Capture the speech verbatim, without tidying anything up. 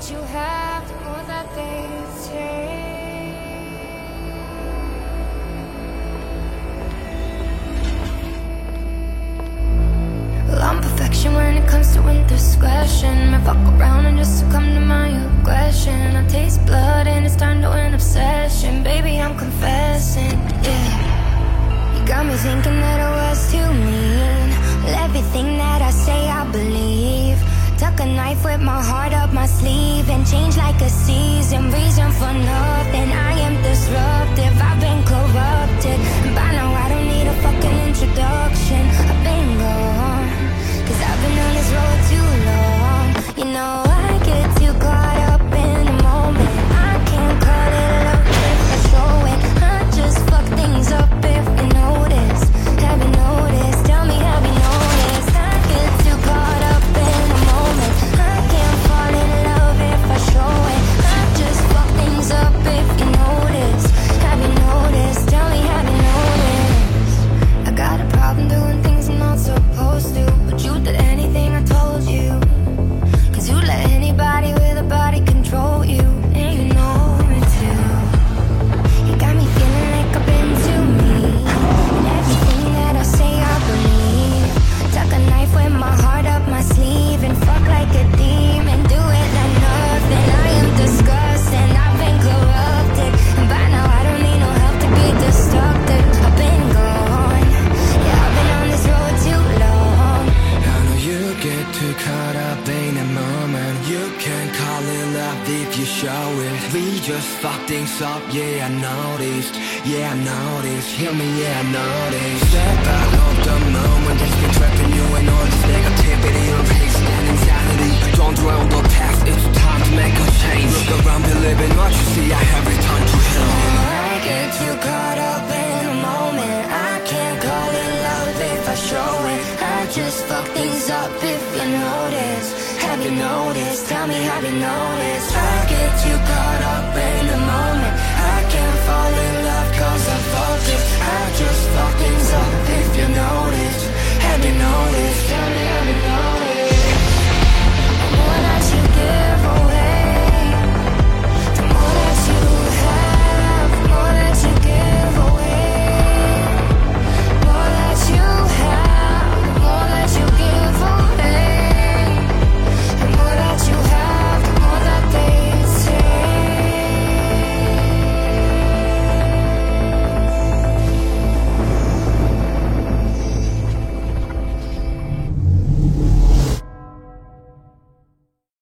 you have, the more that they take. Well, I'm perfection when it comes to indiscretion. I fuck around and just succumb to my aggression. I taste blood and it's turned to an obsession. Baby, I'm confessing, yeah. You got me thinking that I was too mean. Well, everything that I say I believe. Tuck a knife with my heart up my sleeve and change like a season. Reason for nothing, I am disruptive. I've been corrupted, and by now I don't need a fucking introduction. I've been gone, cause I've been on this road too long. You know I get too caught up in the moment. I can't call it love if I show it. I just fuck things up if you notice. Have you noticed? Tell me, have you noticed? I get too caught up in the moment. I can't fall in love if I show it. I just fuck things up if you notice. Have you noticed? Tell me, have you noticed? I got a problem doing things I'm not supposed to, but you did anything I told you. Cause you let anybody with a body control you, and you know it too. You got me feeling like I've been too mean, and everything that I say I believe. Tuck a knife with my heart up my sleeve and fuck like a demon. Do it like nothing. I am disgusting. I've been corrupted, and by now I don't need no help to be destructive. I've been gone. Yeah, I've been on this road too long. I know you get too caught up in a moment. You can call it love if you show it. We just fuck things up, yeah I noticed. Yeah I noticed, hear me, yeah I noticed. Step out of the moment, it's been trapping you in all this negativity of hate and insanity. Don't dwell on the past, it's time to make a change. Look around, believe in what you see, I have returned to hell. I get too caught up in the moment. I can't call it love if I show it. I just fuck things up if you notice. Have you noticed? Tell me, have you noticed? I get too caught up in the moment. I can't fall in love cause I'm focused. I just fuck things up if you notice. Have you noticed? Tell me, have you noticed?